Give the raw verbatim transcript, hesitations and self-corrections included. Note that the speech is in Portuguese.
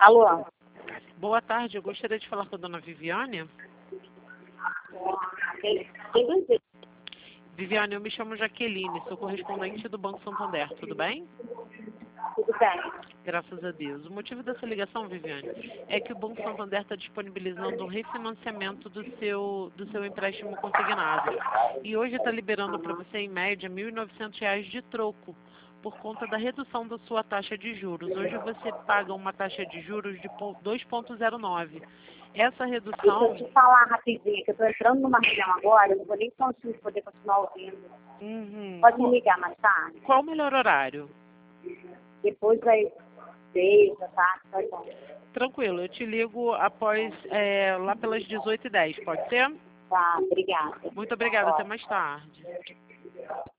Alô? Boa tarde, eu gostaria de falar com a dona Viviane. Viviane, eu me chamo Jaqueline, sou correspondente do Banco Santander, tudo bem? Tudo bem. Graças a Deus. O motivo dessa ligação, Viviane, é que o Banco Santander está disponibilizando um refinanciamento do seu, do seu empréstimo consignado. E hoje está liberando para você, em média, mil e novecentos reais de troco, por conta da redução da sua taxa de juros. Hoje você paga uma taxa de juros de dois vírgula zero nove. Essa redução... Deixa eu te falar rapidinho, que eu estou entrando numa reunião agora, eu não vou nem conseguir poder continuar ouvindo. Uhum. Pode me ligar mais tarde? Qual o melhor horário? Depois vai seis, tá? Tá bom. Tranquilo, eu te ligo após, é, lá pelas dezoito e dez, pode ser? Tá, obrigada. Muito obrigada, até mais tarde.